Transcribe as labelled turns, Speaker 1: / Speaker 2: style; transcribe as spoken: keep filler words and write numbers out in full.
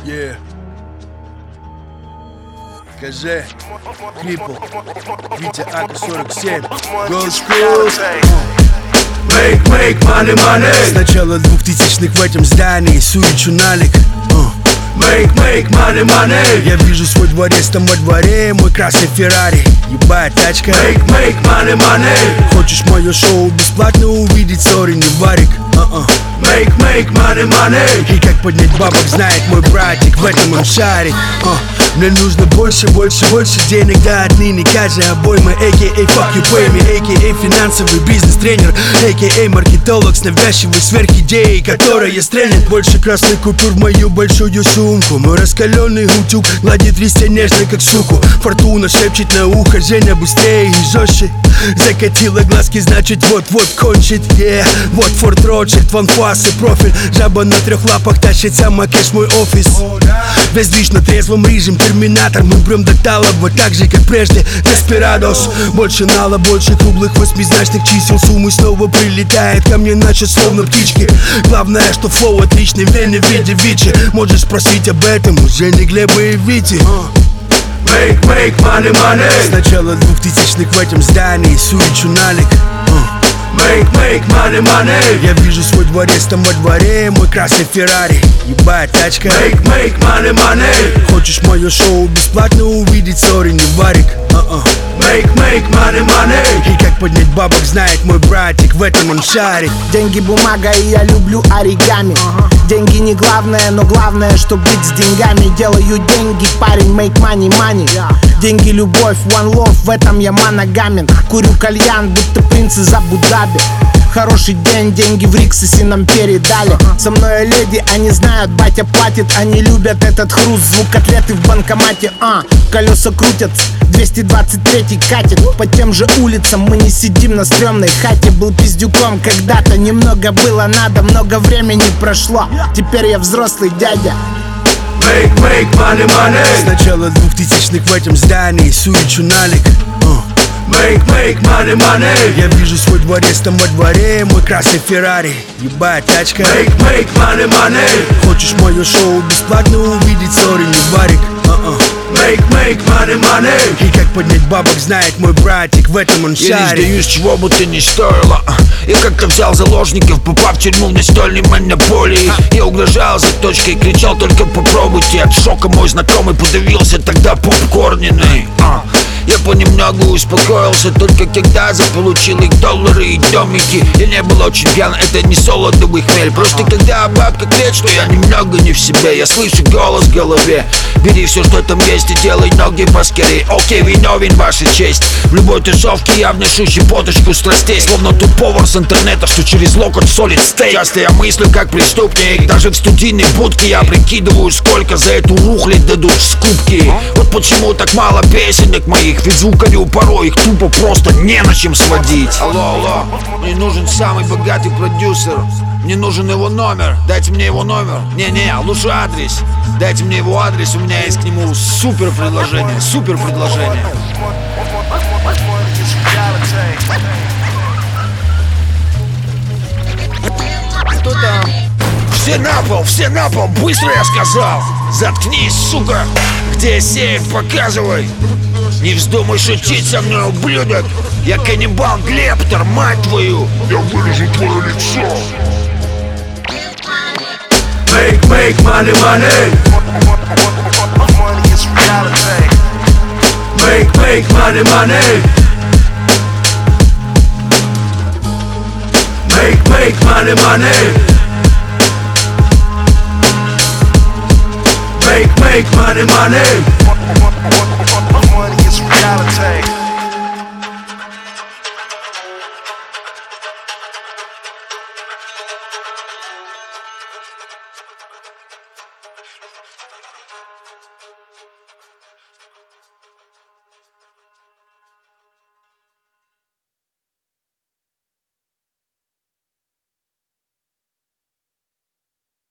Speaker 1: Yeah. КЗ, Крипл, Витя Ака сорок семь, Gold School.
Speaker 2: Make, make money, money.
Speaker 1: С начала двухтысячных в этом здании суричу налик.
Speaker 2: Make, make money, money.
Speaker 1: Я вижу свой дворец там во дворе, мой красный Феррари, ебать тачка.
Speaker 2: Make, make money, money.
Speaker 1: Хочешь мое шоу бесплатно увидеть, сори, не варик. uh-uh.
Speaker 2: Make, make money, money.
Speaker 1: И как поднять бабок знает мой братик, в этом он шарит. uh. Мне нужно больше, больше, больше денег, да отныне каждая обойма. а ка а fuck you pay me, а ка а финансовый бизнес-тренер, а ка а маркетолог с навязчивой сверхидеей, которая стрельнет. Больше красных купюр в мою большую сумку. Мой раскаленный утюг гладит листья нежно, как суку. Фортуна шепчет на ухо: Женя, быстрее и жестче. Закатила глазки, значит вот-вот кончит. yeah. Вот Форт Ротшильд, Ван Фас и профиль. Жаба на трех лапах тащит сама кэш мой офис. Весь движ на трезвом режим, терминатор. Мы прям до талоба, так же как прежде. Деспирадос. Больше нала, больше круглых восьмизначных чисел. Суммы снова прилетает ко мне, наче словно птички. Главное, что флоу отличный, вены в виде Вичи. Можешь спросить об этом у Жени, Глеба и Вити.
Speaker 2: Make, make money, money.
Speaker 1: С начала двухтысячных в этом здании суричу налик.
Speaker 2: Make, make money, money.
Speaker 1: Я вижу свой дворец там во дворе, мой красный Феррари, ебать тачка.
Speaker 2: Make, make money, money.
Speaker 1: Хочешь мое шоу бесплатно увидеть, сори, не варик. uh-uh.
Speaker 2: Make, make money, money.
Speaker 1: И как поднять бабок знает мой братик, в этом он шарит.
Speaker 3: Деньги, бумага, и я люблю оригами. uh-huh. Деньги не главное, но главное, что быть с деньгами. Делаю деньги, парень, make money, money. yeah. Деньги, любовь, one love, в этом я моногамен. Курю кальян, будто принц из Абу-Даби. Хороший день, деньги в Риксосе нам передали. Со мной леди, они знают, батя платит. Они любят этот хруст, звук котлеты в банкомате. а, Колеса крутятся, двести двадцать третий катит. По тем же улицам мы не сидим на стрёмной хате. Был пиздюком когда-то, немного было надо. Много времени прошло, теперь я взрослый дядя.
Speaker 2: Make, make money, money.
Speaker 1: С начала двухтысячных в этом здании суричу налик.
Speaker 2: Make, make money, money.
Speaker 1: Я вижу свой дворец там во дворе, мой красный Феррари, ебать тачка.
Speaker 2: Make, make money, money.
Speaker 1: Хочешь мое шоу бесплатно увидеть, сори, не варик. uh-uh.
Speaker 2: Make, make money, money.
Speaker 1: И как поднять бабок знает мой братик, в этом он
Speaker 4: Я
Speaker 1: шарит.
Speaker 4: не сдаюсь, чего бы ты ни стоило. Я как-то взял заложников, попав в тюрьму в настольной монополии. Я угрожал за точкой, кричал: только попробуйте. От шока мой знакомый подавился тогда попкорниной. а. Я понемногу успокоился, только когда заполучил их доллары и домики. Я не был очень пьян, это не солодовый хмель. Просто когда бабка кричит, что я немного не в себе. Я слышу голос в голове: бери все, что там есть, и делай ноги поскорей. Окей, виновен, ваша честь. В любой тусовке я вношу щепоточку страстей. Словно тот повар с интернета, что через локоть солит стейк. Часто я мыслю как преступник. Даже в студийной будке я прикидываю, сколько за эту рухлядь дадут в скупки. Вот почему так мало песенок моих. Ведь звукарю порой их тупо просто не на чем сводить. Алло, алло, мне нужен самый богатый продюсер. Мне нужен его номер, дайте мне его номер. Не-не, лучше адрес. Дайте мне его адрес, у меня есть к нему супер предложение. Супер предложение. Кто там? Все на пол, все на пол, быстро я сказал. Заткнись, сука. Где сейф, показывай. Не вздумай шутить со мной, ублюдок. Я каннибал Глептор, мать твою. Я вырежу твое лицо.
Speaker 2: Make, make money, money. Make, make money, money. Make, make money, money. Make, make money, money.